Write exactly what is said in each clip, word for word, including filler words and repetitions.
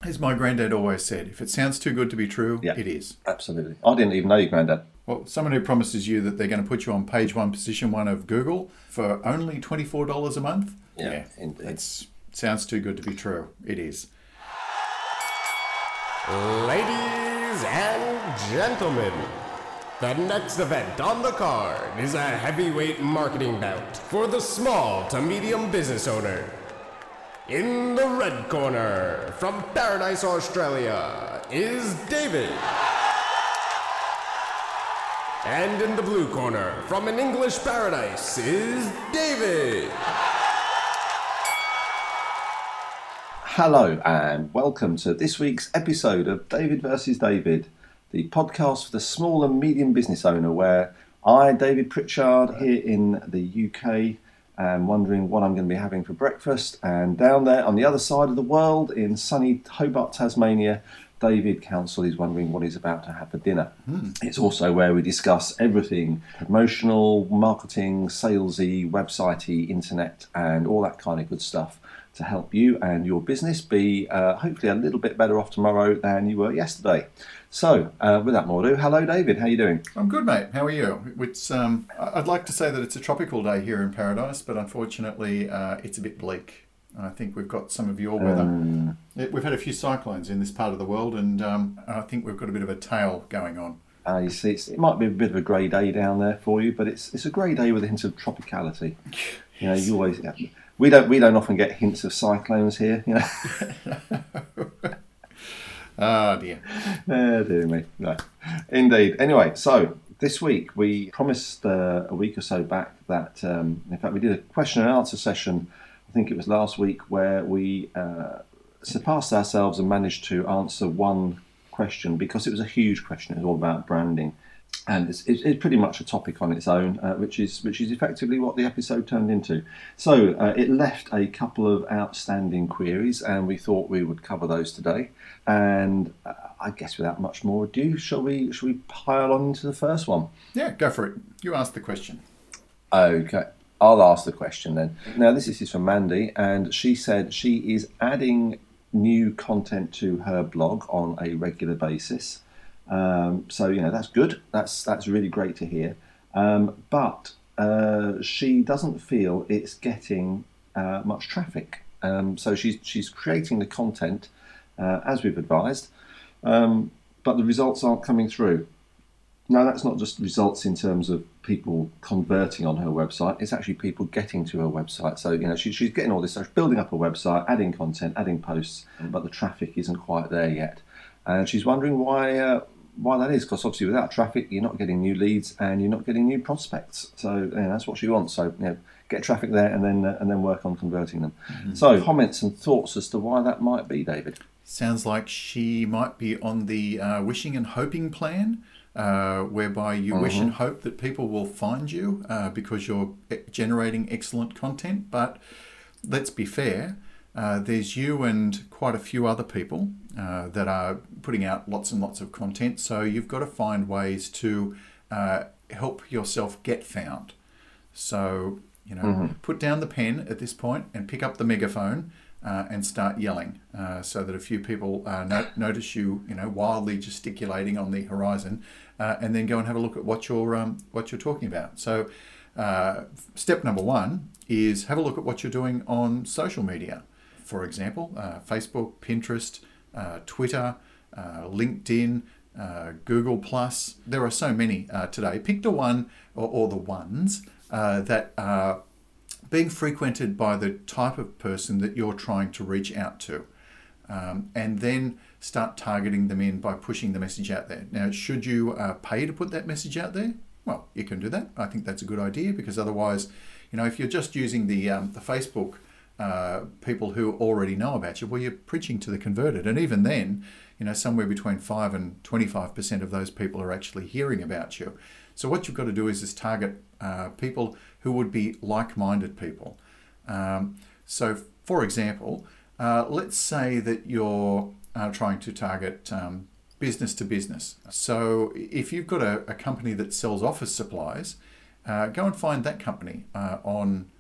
As my granddad always said, if it sounds too good to be true, Yeah. it is. Absolutely. I didn't even know your granddad. Well, someone who promises you that they're going to put you on page one, position one of Google for only twenty-four dollars a month? Yeah, indeed. It sounds too good to be true. It is. Ladies and gentlemen, the next event on the card is a heavyweight marketing bout for the small to medium business owner. In the red corner, from Paradise, Australia, is David. And in the blue corner, from an English paradise, is David. Hello and welcome to this week's episode of David versus David, the podcast for the small and medium business owner, where I, David Pritchard, here in the U K, am wondering what I'm going to be having for breakfast, and down there on the other side of the world in sunny Hobart, Tasmania, David Council is wondering what he's about to have for dinner. Mm. It's also where we discuss everything promotional, marketing, salesy, websitey, internet, and all that kind of good stuff to help you and your business be uh, hopefully a little bit better off tomorrow than you were yesterday. So, uh, without more ado, hello David, how are you doing? I'm good, mate. How are you? It's, um, I'd like to say that it's a tropical day here in Paradise, but unfortunately uh, it's a bit bleak. I think we've got some of your weather. Um, we've had a few cyclones in this part of the world, and um, I think we've got a bit of a tail going on. Uh, you see, it's, it might be a bit of a grey day down there for you, but it's it's a grey day with a hint of tropicality. You know, you always we don't we don't often get hints of cyclones here. You know. Oh dear. Oh dear me. No, indeed. Anyway, so this week we promised uh, a week or so back that, um, in fact, we did a question and answer session. I think it was last week, where we uh, surpassed ourselves and managed to answer one question, because it was a huge question. It was all about branding, and it's, it's pretty much a topic on its own, uh, which is which is effectively what the episode turned into. So uh, it left a couple of outstanding queries, and we thought we would cover those today. And uh, I guess without much more ado, shall we shall we pile on into the first one? Yeah, go for it. You ask the question. Okay. I'll ask the question then. Now, this is from Mandy, and she said she is adding new content to her blog on a regular basis. Um, so, you know, that's good. That's that's really great to hear. Um, but uh, she doesn't feel it's getting uh, much traffic. Um, so she's she's creating the content uh, as we've advised, um, but the results aren't coming through. Now, that's not just results in terms of people converting on her website. It's actually people getting to her website. So, you know, she, she's getting all this, so she's building up a website, adding content, adding posts, but the traffic isn't quite there yet. And she's wondering why uh, why that is, because obviously without traffic, you're not getting new leads and you're not getting new prospects. So, you know, that's what she wants. So, you know, get traffic there and then uh, and then work on converting them. Mm-hmm. So, comments and thoughts as to why that might be, David? Sounds like she might be on the uh, wishing and hoping plan. Uh, whereby you mm-hmm. wish and hope that people will find you uh, because you're generating excellent content. But let's be fair, uh, there's you and quite a few other people uh, that are putting out lots and lots of content. So you've got to find ways to uh, help yourself get found. So, you know, mm-hmm. put down the pen at this point and pick up the megaphone Uh, and start yelling, uh, so that a few people uh, no- notice you, you know, wildly gesticulating on the horizon, uh, and then go and have a look at what you're um, what you're talking about. So, uh, step number one is have a look at what you're doing on social media. For example, uh, Facebook, Pinterest, uh, Twitter, uh, LinkedIn, uh, Google Plus. There are so many uh, today. Pick the one or, or the ones uh, that are being frequented by the type of person that you're trying to reach out to, um, and then start targeting them in by pushing the message out there. Now, should you uh, pay to put that message out there? Well, you can do that. I think that's a good idea, because otherwise, you know, if you're just using the um, the Facebook uh, people who already know about you, well, you're preaching to the converted, and even then, you know, somewhere between five and twenty-five percent of those people are actually hearing about you. So what you've got to do is, is target uh, people who would be like-minded people. Um, so, for example, uh, let's say that you're uh, trying to target um, business to business. So if you've got a, a company that sells office supplies, uh, go and find that company uh, on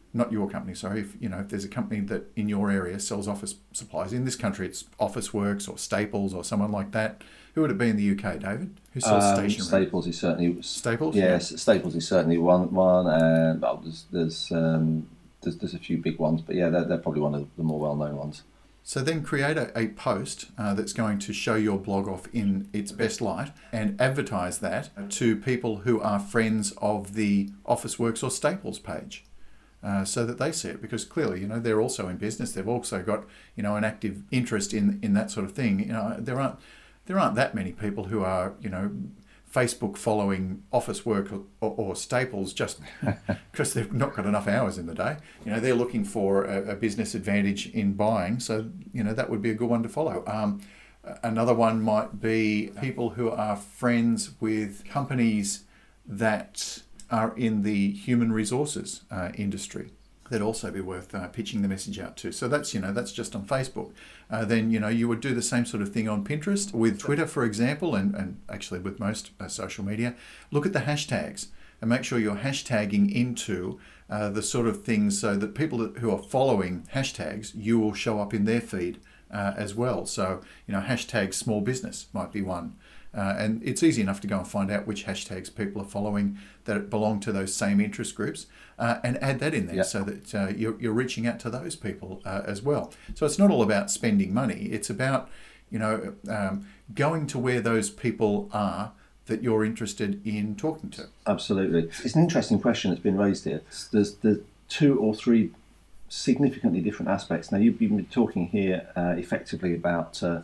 not your company, sorry, if, you know, if there's a company that in your area sells office supplies, in this country it's Officeworks or Staples or someone like that. Who would it be in the U K, David? Who sells Um, stationery? Staples is certainly Staples? Yes, yeah. Staples is certainly one. One, and well, there's there's, um, there's there's a few big ones, but yeah, they're, they're probably one of the more well-known ones. So then create a, a post uh, that's going to show your blog off in its best light and advertise that to people who are friends of the Officeworks or Staples page. Uh, so that they see it, because clearly, you know, they're also in business. They've also got, you know, an active interest in in that sort of thing. You know, there aren't there aren't that many people who are, you know, Facebook following Officework or, or, or Staples just because they've not got enough hours in the day. You know, they're looking for a, a business advantage in buying. So, you know, that would be a good one to follow. Um, another one might be people who are friends with companies that are in the human resources uh, industry. That'd also be worth uh, pitching the message out to. So that's, you know, that's just on Facebook. Uh, then, you know, you would do the same sort of thing on Pinterest, with Twitter, for example, and, and actually with most uh, social media. Look at the hashtags and make sure you're hashtagging into uh, the sort of things so that people that, who are following hashtags, you will show up in their feed uh, as well. So, you know, hashtag small business might be one. Uh, and it's easy enough to go and find out which hashtags people are following that belong to those same interest groups uh, and add that in there, yep. so that uh, you're, you're reaching out to those people uh, as well. So it's not all about spending money. It's about, you know, um, going to where those people are that you're interested in talking to. Absolutely. It's an interesting question that's been raised here. There's the two or three significantly different aspects. Now, you've been talking here uh, effectively about uh,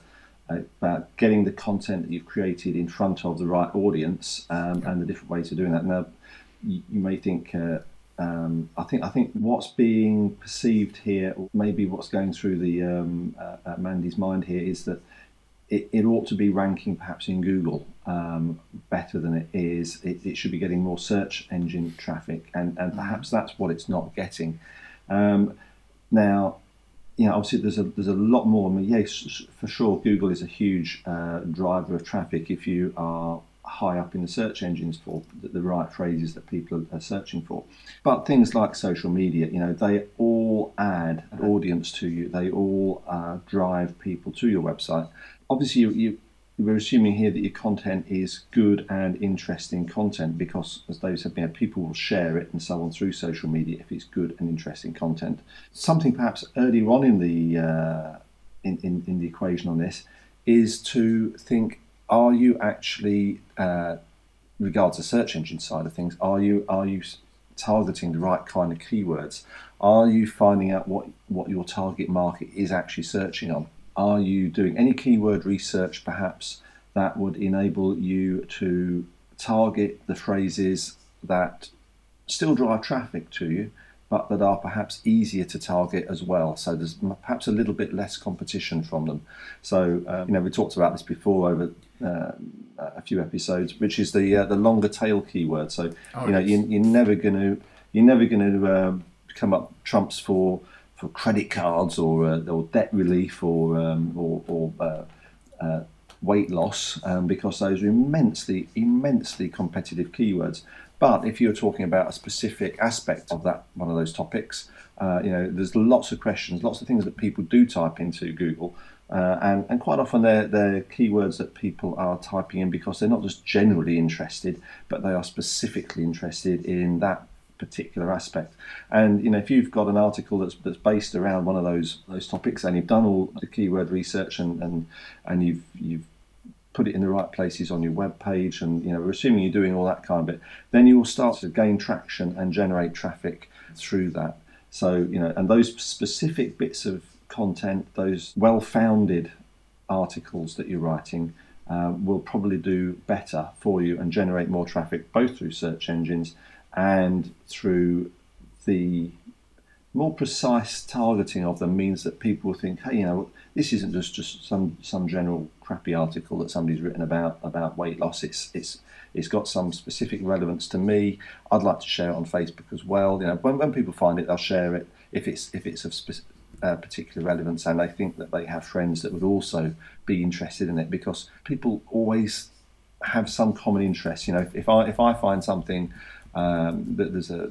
about getting the content that you've created in front of the right audience um, and the different ways of doing that. Now, you, you may think, uh, um, I think, I think what's being perceived here, or maybe what's going through the um, uh, uh, Mandy's mind here, is that it, it ought to be ranking perhaps in Google um, better than it is. It, it should be getting more search engine traffic, and, and perhaps that's what it's not getting. Um, now, you know, obviously there's a there's a lot more. I mean, yes, for sure, Google is a huge uh, driver of traffic if you are high up in the search engines for the, the right phrases that people are searching for. But things like social media, you know, they all add an audience to you. They all uh, drive people to your website. Obviously, you, you we're assuming here that your content is good and interesting content, because, as Dave said, you know, people will share it and so on through social media if it's good and interesting content. Something perhaps earlier on in the uh, in, in, in the equation on this is to think: are you actually, uh, regards the search engine side of things, are you are you targeting the right kind of keywords? Are you finding out what what your target market is actually searching on? Are you doing any keyword research perhaps that would enable you to target the phrases that still drive traffic to you, but that are perhaps easier to target as well? So there's perhaps a little bit less competition from them. So, um, you know, we talked about this before over uh, a few episodes, which is the uh, the longer tail keyword. So, oh, you know, yes. you, you're never going to you're never going to um, come up trumps for for credit cards or uh, or debt relief or um, or, or uh, uh, weight loss, um, because those are immensely immensely competitive keywords. But if you're talking about a specific aspect of that one of those topics, uh, you know, there's lots of questions, lots of things that people do type into Google, uh, and and quite often they're they're keywords that people are typing in because they're not just generally interested, but they are specifically interested in that particular aspect. And you know, if you've got an article that's that's based around one of those those topics, and you've done all the keyword research and and and you've you've put it in the right places on your web page, and you know, we're assuming you're doing all that kind of bit, then you will start to gain traction and generate traffic through that. So you know, and those specific bits of content, those well-founded articles that you're writing, uh, will probably do better for you and generate more traffic, both through search engines and through the more precise targeting of them. Means that people will think, hey, you know, this isn't just, just some some general crappy article that somebody's written about about weight loss. It's it's it's got some specific relevance to me. I'd like to share it on Facebook as well. You know, when when people find it, they'll share it if it's if it's of spe- uh, particular relevance, and they think that they have friends that would also be interested in it, because people always have some common interest. You know, if, if I if I find something Um, that there's a there's a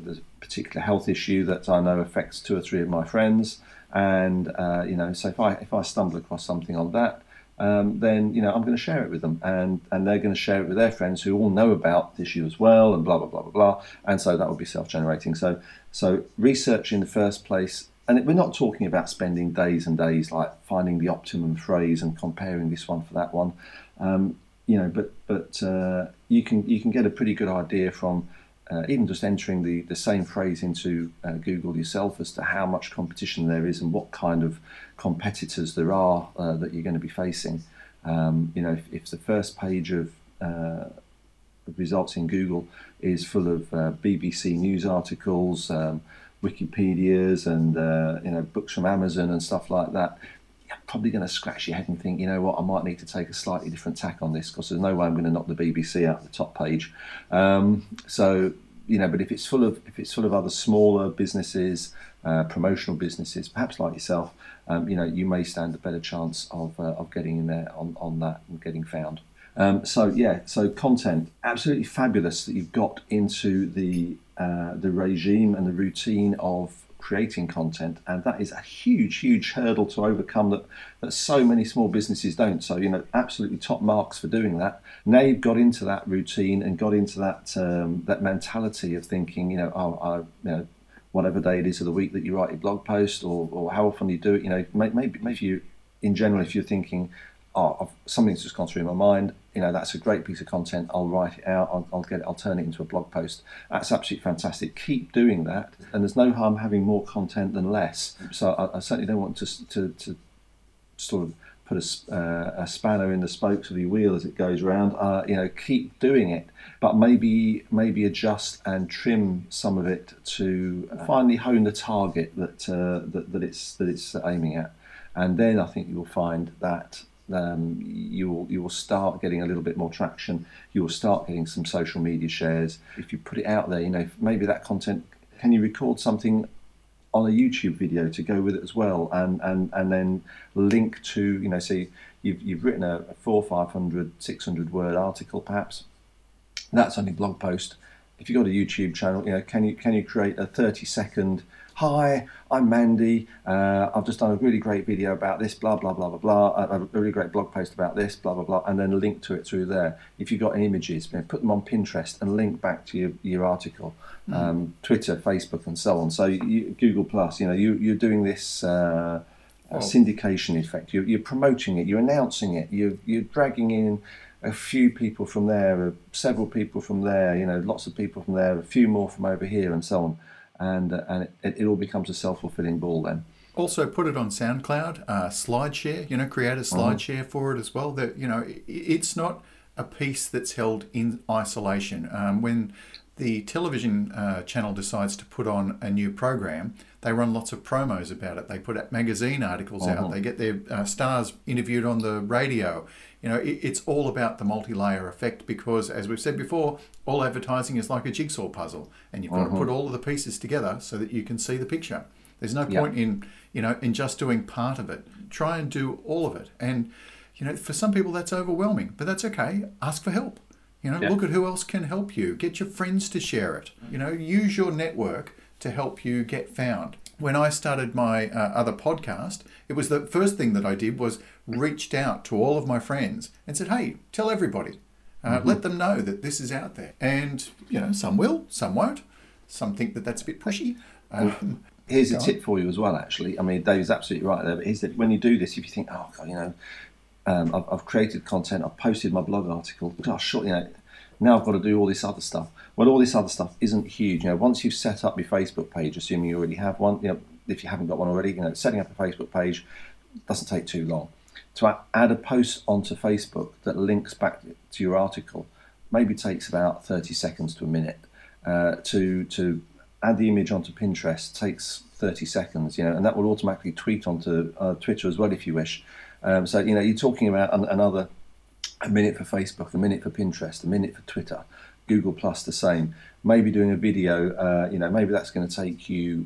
particular health issue that I know affects two or three of my friends, and uh, you know, so if I if I stumble across something on that, um, then you know I'm going to share it with them, and and they're going to share it with their friends who all know about the issue as well, and blah blah blah blah blah, and so that will be self-generating. So so research in the first place. And we're not talking about spending days and days like finding the optimum phrase and comparing this one for that one, um, you know. But but uh, you can you can get a pretty good idea from uh, even just entering the, the same phrase into uh, Google yourself as to how much competition there is and what kind of competitors there are uh, that you're going to be facing. Um, you know, if, if the first page of uh, results in Google is full of uh, B B C News articles, um, Wikipedias, and uh, you know, books from Amazon and stuff like that, you're probably going to scratch your head and think, you know what, I might need to take a slightly different tack on this, because there's no way I'm going to knock the B B C out of the top page. Um, so you know, but if it's full of if it's full of other smaller businesses, uh, promotional businesses, perhaps like yourself, um, you know, you may stand a better chance of uh, of getting in there on on that and getting found. Um, so yeah, so content, absolutely fabulous that you've got into the uh, the regime and the routine of creating content, and that is a huge, huge hurdle to overcome that that so many small businesses don't. So you know, absolutely top marks for doing that. Now you've got into that routine and got into that um, that mentality of thinking, you know, oh, I, you know, whatever day it is of the week that you write your blog post, or or how often you do it, you know, maybe maybe you, in general, if you're thinking, oh, I've, something's just gone through my mind, you know, that's a great piece of content, I'll write it out, I'll, I'll get it, I'll turn it into a blog post. That's absolutely fantastic. Keep doing that, and there's no harm having more content than less. So I, I certainly don't want to, to, to sort of put a, uh, a spanner in the spokes of your wheel as it goes round. Uh, you know, keep doing it, but maybe maybe adjust and trim some of it to finally hone the target that uh, that, that it's that it's aiming at, and then I think you'll find that Um, you will you will start getting a little bit more traction. You will start getting some social media shares. If you put it out there, you know, maybe that content, can you record something on a YouTube video to go with it as well, and and and then link to, you know, say you've you've written a, a four, five hundred, six hundred word article, perhaps that's only blog post. If you've got a YouTube channel, you know, can you can you create a thirty second, hi, I'm Mandy, uh, I've just done a really great video about this, blah, blah, blah, blah, blah, a, a really great blog post about this, blah, blah, blah, and then link to it through there. If you've got any images, you know, put them on Pinterest and link back to your, your article, mm. um, Twitter, Facebook, and so on. So you, Google Plus, you know, you, you're doing this uh, oh. syndication effect. You're, you're promoting it, you're announcing it, you're, you're dragging in a few people from there, several people from there, you know, lots of people from there, a few more from over here, and so on. And uh, and it, it all becomes a self-fulfilling ball then. Also put it on SoundCloud, uh, SlideShare, you know, create a SlideShare mm-hmm. for it as well. That, you know, it, it's not a piece that's held in isolation. Um, when the television uh, channel decides to put on a new program, they run lots of promos about it. They put out magazine articles mm-hmm. out. They get their uh, stars interviewed on the radio. You know, it, it's all about the multi-layer effect, because, as we've said before, all advertising is like a jigsaw puzzle, and you've got mm-hmm. to put all of the pieces together so that you can see the picture. There's no point yep. in, you know, in just doing part of it. Try and do all of it. And, you know, for some people that's overwhelming, but that's okay. Ask for help. You know, yep. look at who else can help you. Get your friends to share it. You know, use your network to help you get found. When I started my uh, other podcast, it was the first thing that I did was reached out to all of my friends and said, hey, tell everybody. Uh, mm-hmm. Let them know that this is out there. And, you know, some will, some won't. Some think that that's a bit pushy. Um, here's a tip for you as well, actually. I mean, Dave's absolutely right there. But is that when you do this, if you think, oh, God, you know, um, I've, I've created content, I've posted my blog article, gosh, sure, you know, now I've got to do all this other stuff. Well, all this other stuff isn't huge. You know, once you've set up your Facebook page, assuming you already have one, you know, if you haven't got one already, you know, setting up a Facebook page doesn't take too long. To add a post onto Facebook that links back to your article maybe takes about thirty seconds to a minute. Uh, to to add the image onto Pinterest takes thirty seconds, you know, and that will automatically tweet onto uh, Twitter as well if you wish. Um, so, you know, you're talking about an, another a minute for Facebook, a minute for Pinterest, a minute for Twitter, Google Plus the same. Maybe doing a video, uh, you know, maybe that's going to take you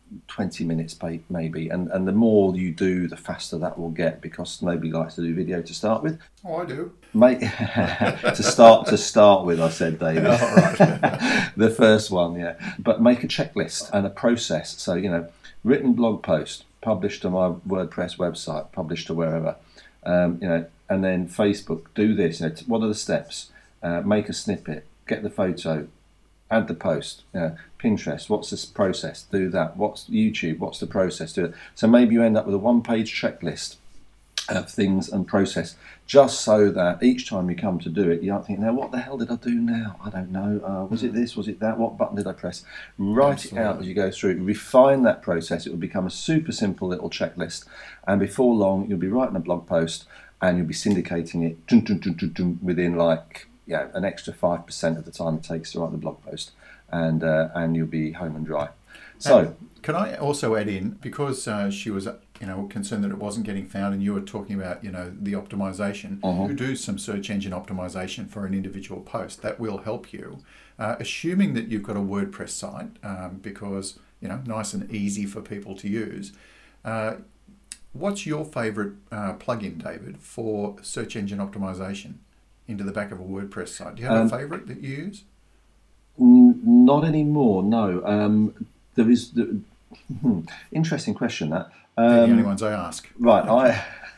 twenty minutes maybe, and and the more you do, the faster that will get, because nobody likes to do video to start with. Oh, I do. Make to start to start with, I said, David. Oh, right. The first one, yeah. But make a checklist and a process. So, you know, written blog post, published to my WordPress website, published to wherever, um, you know, and then Facebook, do this. You know, what are the steps? Uh, make a snippet, get the photo, add the post. You know, Pinterest, what's this process? Do that. What's YouTube? What's the process? Do it. So maybe you end up with a one-page checklist of things and process, just so that each time you come to do it, you aren't thinking, now what the hell did I do now? I don't know. Uh, was it this? Was it that? What button did I press? Write Absolutely. It out as you go through. Refine that process. It will become a super simple little checklist. And before long, you'll be writing a blog post and you'll be syndicating it dun, dun, dun, dun, dun, within like you know, an extra five percent of the time it takes to write the blog post. And, uh, and you'll be home and dry. So, and can I also add in, because uh, she was, you know, concerned that it wasn't getting found, and you were talking about, you know, the optimization. Uh-huh. You do some search engine optimization for an individual post. That will help you, uh, assuming that you've got a WordPress site, um, because you know, nice and easy for people to use. Uh, what's your favorite uh, plugin, David, for search engine optimization into the back of a WordPress site? Do you have um, a favorite that you use? N- not anymore. No. Um, there is. The, hmm, interesting question. That. Um, They're the only ones I ask. Right,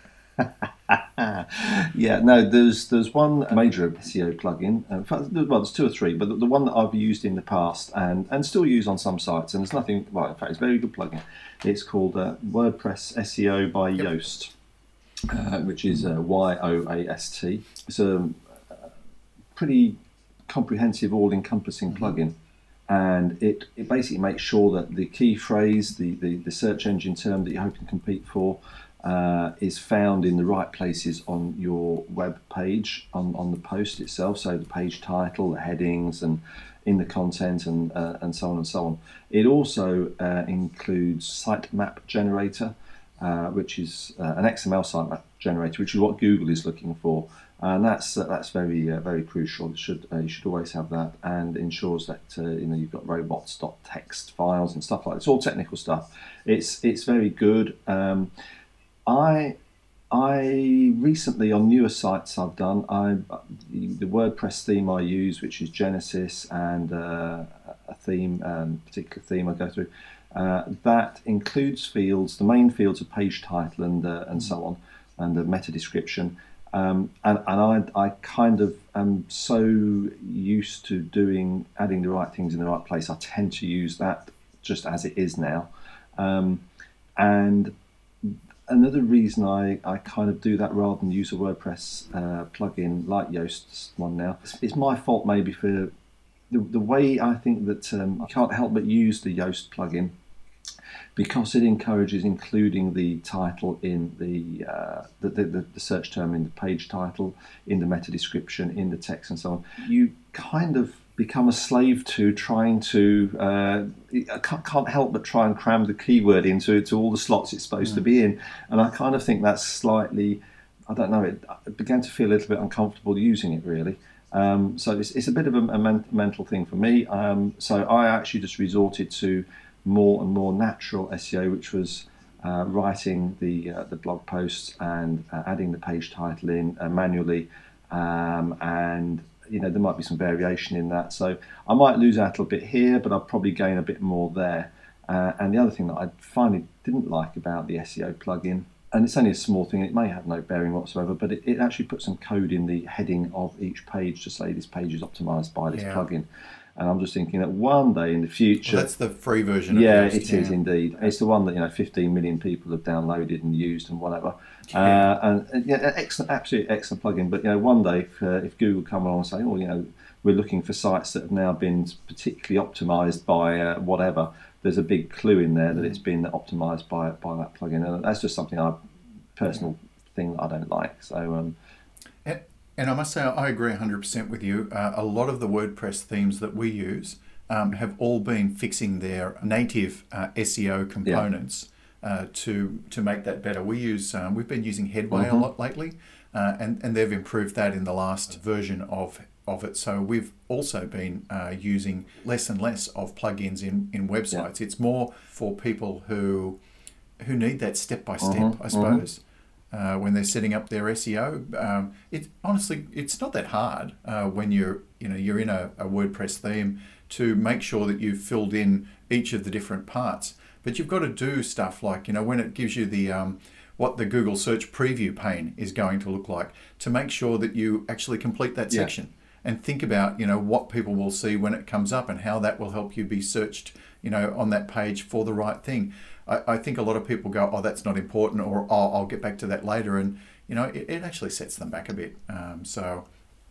I. yeah, no. There's there's one major S E O plugin. In fact, well, there's two or three, but the, the one that I've used in the past and, and still use on some sites, and there's nothing. Well, in fact, it's a very good plugin. It's called uh, WordPress S E O by yep. Yoast, uh, which is uh, Y O A S T. It's a pretty comprehensive, all-encompassing mm-hmm. plugin. And it, it basically makes sure that the key phrase, the, the, the search engine term that you hope to compete for, uh, is found in the right places on your web page, on, on the post itself. So the page title, the headings, and in the content, and uh, and so on and so on. It also uh, includes sitemap generator, uh, which is uh, an X M L sitemap generator, which is what Google is looking for. And that's uh, that's very uh, very crucial. It should uh, you should always have that, and ensures that uh, you know you've got robots.txt files and stuff like that. It's all technical stuff. It's it's very good. Um, I I recently, on newer sites I've done, I the WordPress theme I use, which is Genesis, and uh, a theme, um, particular theme I go through. Uh, that includes fields. The main fields are page title and uh, and so on, and the meta description. Um, and and I, I kind of am so used to doing adding the right things in the right place. I tend to use that just as it is now. Um, and another reason I, I kind of do that rather than use a WordPress uh, plugin like Yoast's one now, it's, it's my fault maybe for the, the way I think that um, I can't help but use the Yoast plugin, because it encourages including the title in the, uh, the, the the search term in the page title, in the meta description, in the text, and so on. You kind of become a slave to trying to, uh, I can't, can't help but try and cram the keyword into to all the slots it's supposed mm. to be in. And I kind of think that's slightly, I don't know, it, it began to feel a little bit uncomfortable using it really. Um, so it's, it's a bit of a, a men- mental thing for me. Um, so I actually just resorted to more and more natural S E O, which was uh, writing the uh, the blog posts and uh, adding the page title in uh, manually, um, and you know there might be some variation in that. So I might lose out a little bit here, but I'll probably gain a bit more there. Uh, and the other thing that I finally didn't like about the S E O plugin, and it's only a small thing, it may have no bearing whatsoever, but it, it actually puts some code in the heading of each page to say this page is optimized by this yeah. plugin. And I'm just thinking that one day in the future... Well, that's the free version yeah, of Yoast. it yeah. is indeed. It's the one that, you know, fifteen million people have downloaded and used and whatever. Yeah. Uh, and, and yeah, excellent, absolutely excellent plugin. But, you know, one day if, uh, if Google come along and say, oh, you know, we're looking for sites that have now been particularly optimized by uh, whatever, there's a big clue in there that it's been optimized by by that plugin. And that's just something I, personal thing that I don't like. So... Um, And I must say, I agree one hundred percent with you. Uh, a lot of the WordPress themes that we use um, have all been fixing their native uh, S E O components yeah. uh, to to make that better. We use um, we've been using Headway mm-hmm. a lot lately, uh, and and they've improved that in the last version of of it. So we've also been uh, using less and less of plugins in, in websites. Yeah. It's more for people who who need that step by step, I suppose. Mm-hmm. Uh, when they're setting up their S E O, um, it honestly it's not that hard uh, when you're you know you're in a, a WordPress theme to make sure that you've filled in each of the different parts. But you've got to do stuff like you know when it gives you the um, what the Google search preview pane is going to look like, to make sure that you actually complete that yeah. section and think about you know what people will see when it comes up and how that will help you be searched you know on that page for the right thing. I think a lot of people go, oh, that's not important, or oh, I'll get back to that later. And, you know, it, it actually sets them back a bit. Um, so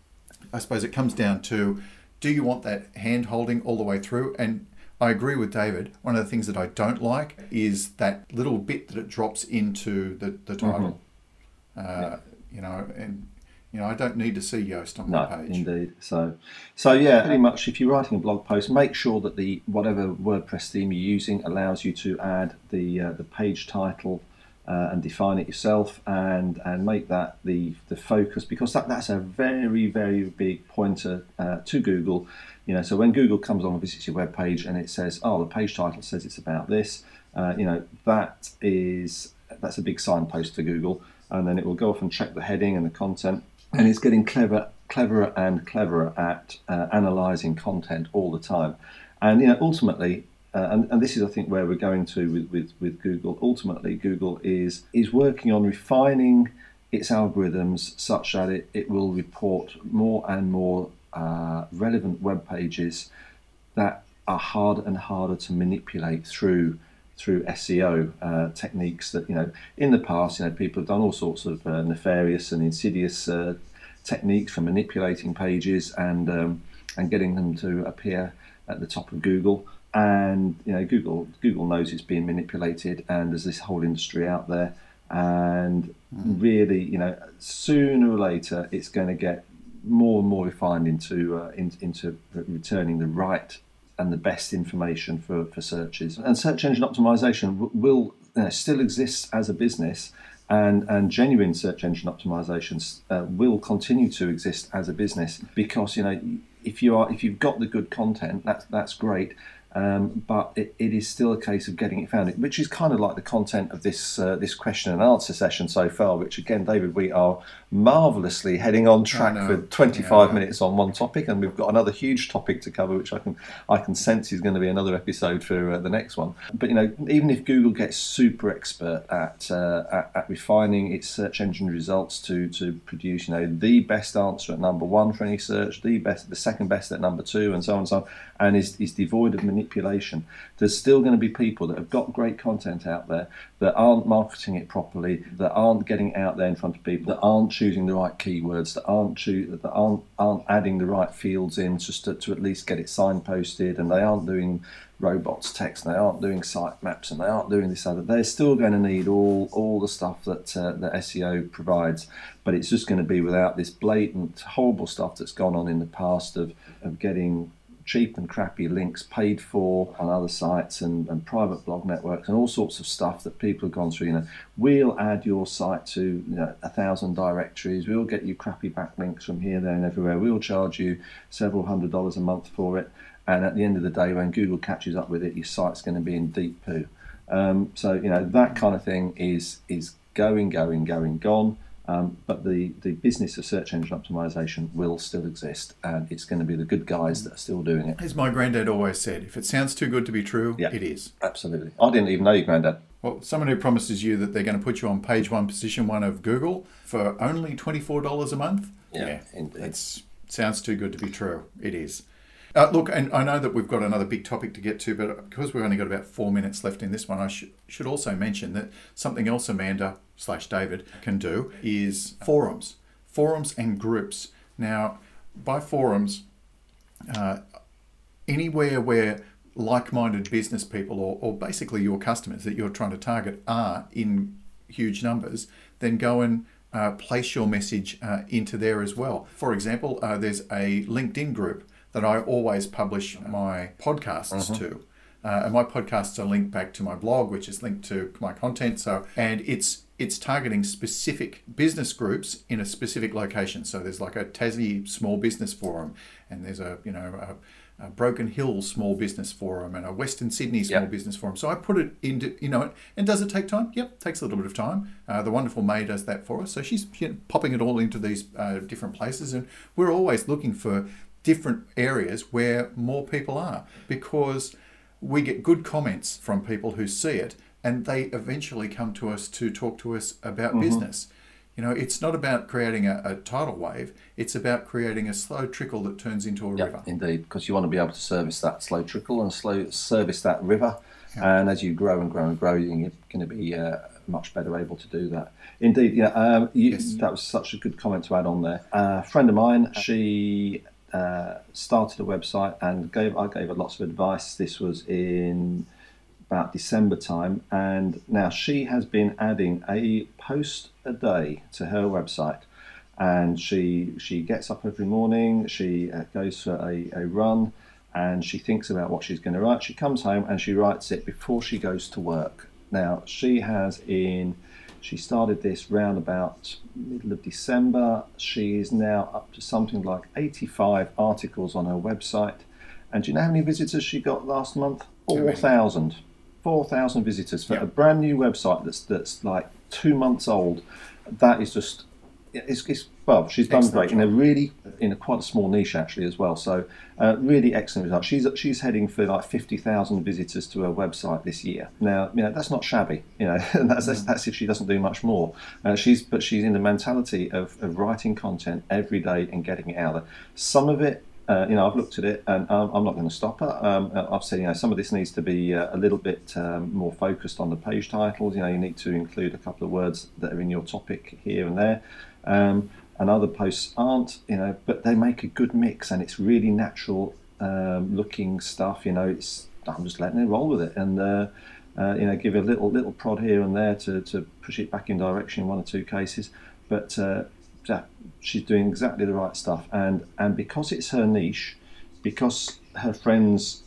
I suppose it comes down to, do you want that hand holding all the way through? And I agree with David. One of the things that I don't like is that little bit that it drops into the, the title. Mm-hmm. uh, yeah. You know, and... You know, I don't need to see Yoast on no, my page. Indeed. So, so yeah, pretty much if you're writing a blog post, make sure that the whatever WordPress theme you're using allows you to add the uh, the page title uh, and define it yourself, and and make that the the focus, because that that's a very very big pointer uh, to Google. You know, so when Google comes on and visits your web page and it says, oh, the page title says it's about this, uh, you know, that is that's a big signpost to Google, and then it will go off and check the heading and the content. And it's getting clever, cleverer and cleverer at uh, analysing content all the time. And you know, ultimately, uh, and, and this is I think where we're going to with, with, with Google. Ultimately, Google is is working on refining its algorithms such that it, it will report more and more uh, relevant web pages that are harder and harder to manipulate through through S E O uh, techniques that, you know, in the past, you know, people have done all sorts of uh, nefarious and insidious uh, techniques for manipulating pages and um, and getting them to appear at the top of Google. And, you know, Google Google knows it's being manipulated, and there's this whole industry out there. And mm. really, you know, sooner or later, it's going to get more and more refined into uh, in, into returning the right and the best information for, for searches. And search engine optimization w- will you know, still exist as a business, and, and genuine search engine optimizations uh, will continue to exist as a business, because you know if you are if you've got the good content, that's that's great. Um, but it, it is still a case of getting it found, which is kind of like the content of this uh, this question and answer session so far, which again, David, we are marvellously heading on track for twenty-five yeah. minutes on one topic, and we've got another huge topic to cover, which I can I can sense is going to be another episode for uh, the next one. But you know, even if Google gets super expert at, uh, at at refining its search engine results to to produce you know the best answer at number one for any search, the best, the second best at number two, and so on and so on, and is is devoid of manipulation, there's still going to be people that have got great content out there that aren't marketing it properly, that aren't getting it out there in front of people, that aren't choosing the right keywords, that aren't choo- that aren't aren't adding the right fields in just to, to at least get it signposted, and they aren't doing robots text, and they aren't doing sitemaps, and they aren't doing this other. They're still going to need all all the stuff that uh, that S E O provides, but it's just going to be without this blatant, horrible stuff that's gone on in the past of of getting cheap and crappy links paid for on other sites and, and private blog networks and all sorts of stuff that people have gone through. You know, we'll add your site to you know a thousand directories. We'll get you crappy backlinks from here, there, and everywhere. We'll charge you several hundred dollars a month for it. And at the end of the day, when Google catches up with it, your site's going to be in deep poo. Um, so you know that kind of thing is is going, going, going, gone. Um, but the, the business of search engine optimization will still exist, and it's going to be the good guys that are still doing it. As my granddad always said, if it sounds too good to be true, yeah, it is. Absolutely. I didn't even know your granddad. Well, someone who promises you that they're going to put you on page one, position one of Google for only twenty-four dollars a month, yeah, yeah indeed. It sounds too good to be true. It is. Uh, look, and I know that we've got another big topic to get to, but because we've only got about four minutes left in this one, I sh- should also mention that something else Amanda slash David can do is forums. Forums and groups. Now, by forums, uh, anywhere where like-minded business people or, or basically your customers that you're trying to target are in huge numbers, then go and uh, place your message uh, into there as well. For example, uh, there's a LinkedIn group that I always publish my podcasts mm-hmm. to. Uh, and my podcasts are linked back to my blog, which is linked to my content. So, and it's it's targeting specific business groups in a specific location. So there's like a Tassie Small Business Forum, and there's a you know a, a Broken Hill Small Business Forum, and a Western Sydney Small yep. Business Forum. So I put it into you know, and does it take time? Yep, it takes a little bit of time. Uh, the wonderful May does that for us. So she's you know, popping it all into these uh, different places, and we're always looking for different areas where more people are, because we get good comments from people who see it, and they eventually come to us to talk to us about mm-hmm. business. You know, it's not about creating a, a tidal wave, it's about creating a slow trickle that turns into a yep, river. Indeed, because you want to be able to service that slow trickle and slow service that river. Yeah. And as you grow and grow and grow, you're going to be uh, much better able to do that. Indeed, yeah, um, you, yes. that was such a good comment to add on there. Uh, a friend of mine, she uh, started a website and gave I gave her lots of advice. This was in about December time, and now she has been adding a post a day to her website, and she she gets up every morning, she uh, goes for a, a run, and she thinks about what she's going to write. She comes home and she writes it before she goes to work. Now she has in she started this round about middle of December. She is now up to something like eighty-five articles on her website, and do you know how many visitors she got last month? four thousand. four thousand visitors for yep. a brand new website that's that's like two months old. That is just, it's, it's well, she's done excellent great job. in a really, in a quite a small niche actually as well. So uh, really excellent result. She's she's heading for like fifty thousand visitors to her website this year. Now, you know, that's not shabby, you know, and that's, that's, that's if she doesn't do much more. Uh, she's But she's in the mentality of, of writing content every day and getting it out there. Some of it, Uh, you know, I've looked at it, and um, I'm not going to stop her. Um, I've said, you know, some of this needs to be uh, a little bit um, more focused on the page titles. You know, you need to include a couple of words that are in your topic here and there, um, and other posts aren't. You know, but they make a good mix, and it's really natural um, looking stuff. You know, it's I'm just letting it roll with it, and uh, uh, you know, give a little little prod here and there to to push it back in direction in one or two cases, but. Uh, Yeah, she's doing exactly the right stuff, and and because it's her niche, because her friends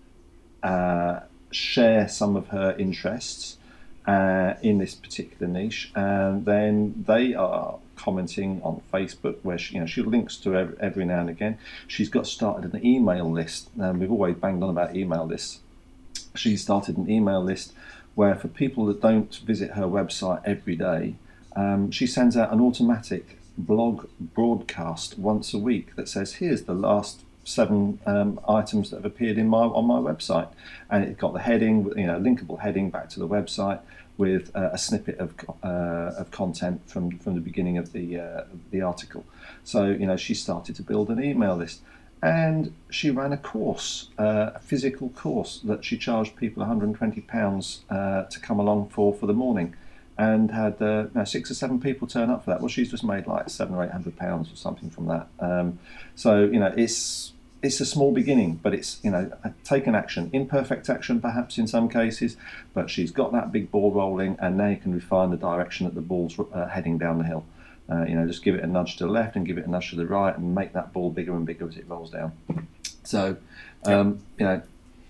uh, share some of her interests uh, in this particular niche, and then they are commenting on Facebook, where she, you know, she links to every, every now and again. She's got started an email list, and we've always banged on about email lists. She started an email list where, for people that don't visit her website every day, um, she sends out an automatic blog broadcast once a week that says, here's the last seven um, items that have appeared in my on my website, and it got the heading, you know, linkable heading back to the website with uh, a snippet of uh, of content from from the beginning of the uh, the article. So, you know, she started to build an email list, and she ran a course, uh, a physical course that she charged people one hundred twenty pounds uh, to come along for for the morning. And had uh, no, six or seven people turn up for that. Well, she's just made like seven or eight hundred pounds or something from that. Um, so you know, it's it's a small beginning, but it's you know, taken action, imperfect action perhaps in some cases, but she's got that big ball rolling, and now you can refine the direction that the ball's uh, heading down the hill. Uh, you know, just give it a nudge to the left and give it a nudge to the right, and make that ball bigger and bigger as it rolls down. So, um, you know.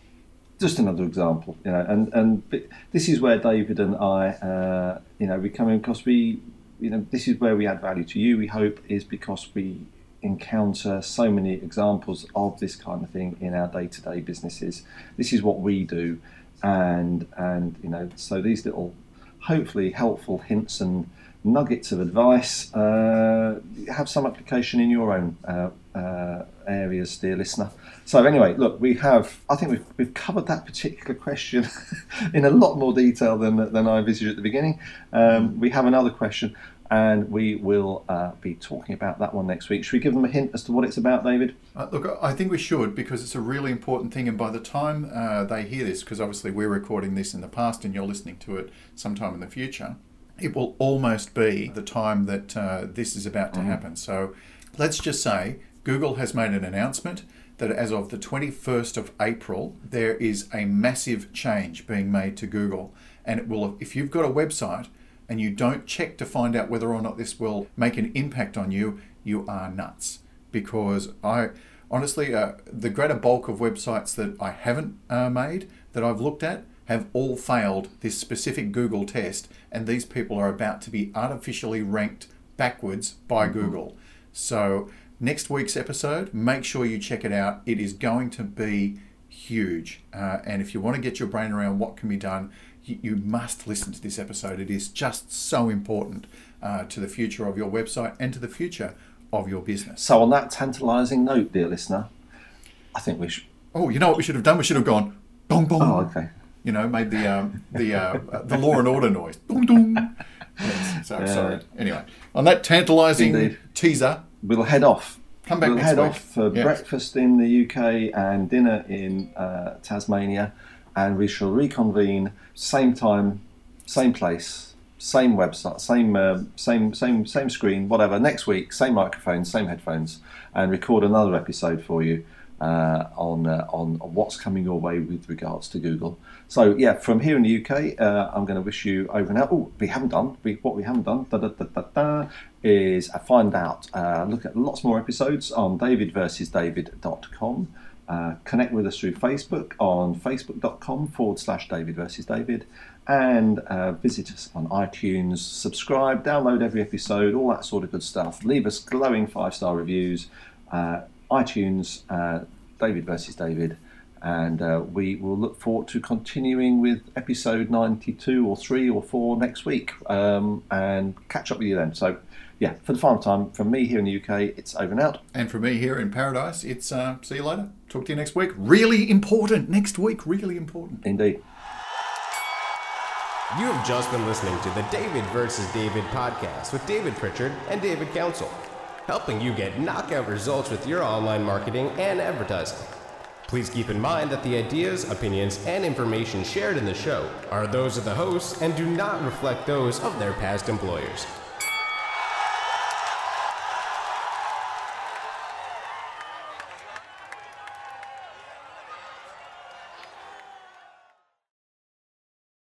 Just another example, you know, and, and this is where David and I, uh, you know, we come in because we, you know, this is where we add value to you, we hope, is because we encounter so many examples of this kind of thing in our day-to-day businesses. This is what we do, and, and you know, so these little, hopefully helpful hints and nuggets of advice uh, have some application in your own uh, uh, areas, dear listener. So anyway, look, we have, I think we've, we've covered that particular question in a lot more detail than than I envisaged at the beginning. Um, we have another question, and we will uh, be talking about that one next week. Should we give them a hint as to what it's about, David? Uh, look, I think we should, because it's a really important thing, and by the time uh, they hear this, because obviously we're recording this in the past and you're listening to it sometime in the future, it will almost be the time that uh, this is about to mm. happen. So let's just say Google has made an announcement that as of the twenty-first of April, there is a massive change being made to Google. And it will, if you've got a website and you don't check to find out whether or not this will make an impact on you, you are nuts. Because I honestly, uh, the greater bulk of websites that I haven't uh, made, that I've looked at, have all failed this specific Google test, and these people are about to be artificially ranked backwards by mm-hmm. Google. So next week's episode, make sure you check it out. It is going to be huge. Uh, and if you want to get your brain around what can be done, you, you must listen to this episode. It is just so important uh, to the future of your website and to the future of your business. So on that tantalising note, dear listener, I think we should... Oh, you know what we should have done? We should have gone, dong, dong. Oh, okay. You know, made the um, the uh, the Law and Order noise. Dong, dong. Yes, so, yeah. Sorry. Anyway, on that tantalising Indeed. teaser... We'll head off. Come back we'll next head week. off for yes. breakfast in the U K and dinner in uh, Tasmania, and we shall reconvene same time, same place, same website, same uh, same same same screen, whatever. Next week, same microphones, same headphones, and record another episode for you uh, on uh, on what's coming your way with regards to Google. So yeah, from here in the U K, uh, I'm going to wish you over and out. Oh, we haven't done we, what we haven't done. Da, da, da, da, da, is uh, find out, uh, look at lots more episodes on david versus david dot com. Uh, connect with us through Facebook on facebook.com forward slash David versus David, and uh, visit us on iTunes, subscribe, download every episode, all that sort of good stuff. Leave us glowing five-star reviews. Uh, iTunes, uh, David versus David, and uh, we will look forward to continuing with episode ninety-two or three or four next week, um, and catch up with you then. So yeah, for the final time, from me here in the U K, it's over and out. And from me here in Paradise, it's uh, see you later. Talk to you next week. Really important next week. Really important. Indeed. You have just been listening to the David versus David podcast with David Pritchard and David Council, helping you get knockout results with your online marketing and advertising. Please keep in mind that the ideas, opinions, and information shared in the show are those of the hosts and do not reflect those of their past employers.